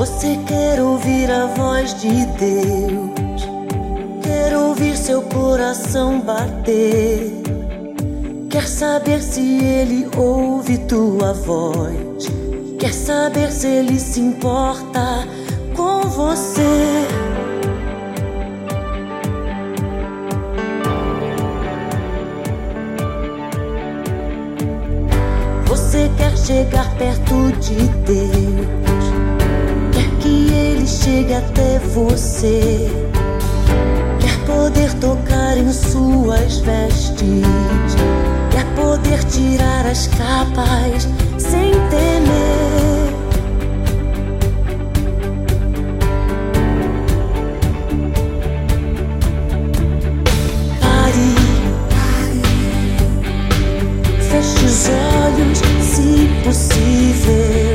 Você quer ouvir a voz de Deus, quer ouvir seu coração bater, quer saber se Ele ouve tua voz, quer saber se Ele se importa com você. Você quer chegar perto de Deus, quer que Ele chegue até você, quer poder tocar em suas vestes, quer poder tirar as capas sem temer. Pare, feche os olhos, se possível.